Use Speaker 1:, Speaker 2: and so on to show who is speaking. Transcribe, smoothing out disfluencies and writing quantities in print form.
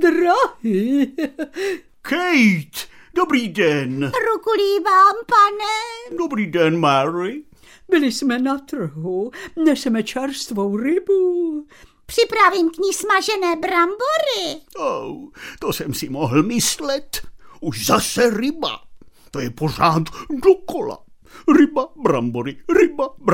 Speaker 1: drahý.
Speaker 2: Kate, dobrý den.
Speaker 3: Rukulí vám, pane.
Speaker 2: Dobrý den, Mary.
Speaker 1: Byli jsme na trhu, neseme čerstvou rybu.
Speaker 3: Připravím k ní smažené brambory.
Speaker 2: To jsem si mohl myslet. Už zase ryba. To je pořád dokola. Ryba, brambory, ryba, brambory.